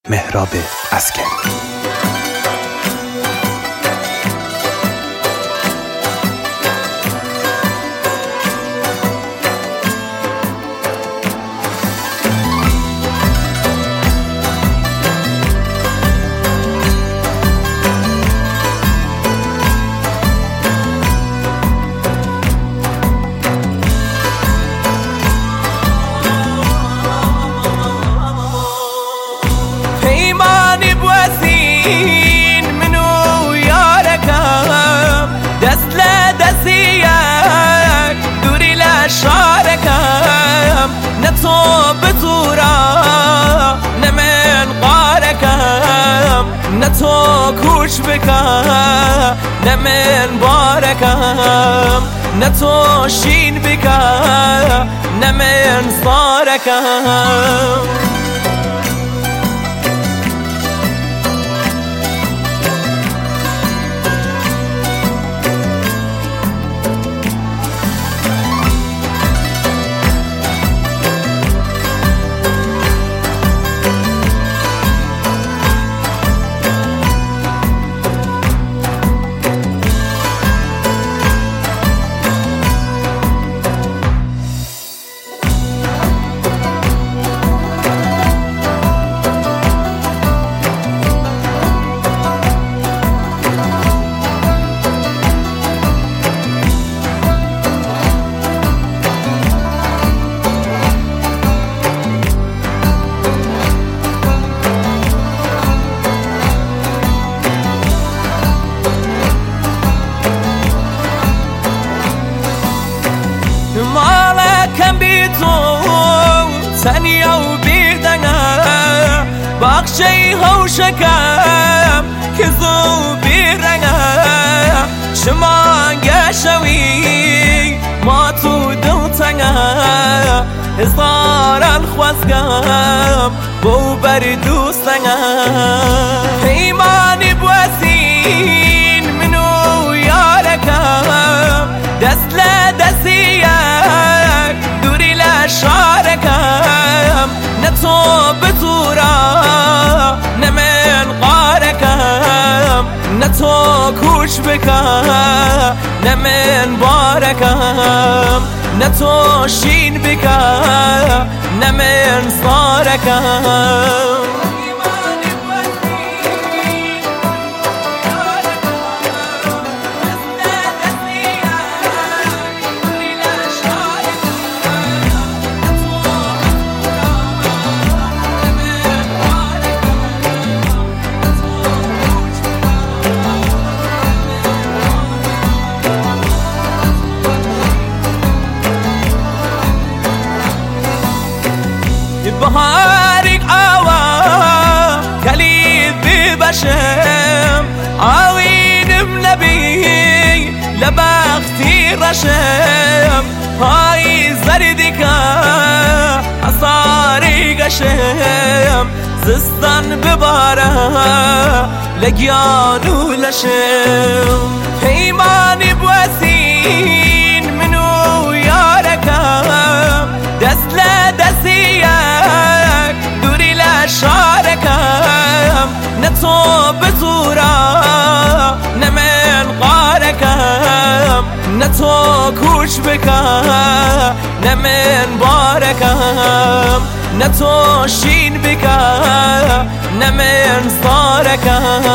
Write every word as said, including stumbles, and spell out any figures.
مهراب عسکری. منو یارکم دست لدستیک دوری لشارکم نه تو بطورا نه من قارکم نه تو کوش بکم نه من بارکم نه تو شین بکم نه من صارکم. مالكم بيتو ثانية وبيدنا باقشي هوشكم كذو بيرنا شمان قشوي ما تودوتنا إصدار الخوزكم بو بردوستنا إيماني بوسين منو ياركم دست لدستيك دوری لشارکم نه تو بطورا نه من قارکم نه تو کوش بکم نه من بارکم نه تو شین بکم نه من صارکم. بهارك عوا كليد ببشم عاوين بنبي لبختي رشم هاي زردك عصاري قشم زستان ببارا لقيانو لشم هيماني بوسين منو ياركم دست لدستيك دوری لشارکم نه تو بطورا نه من قارکم نه تو کوش بکم نه من بارکم نه تو شین بکم نه من صارکم.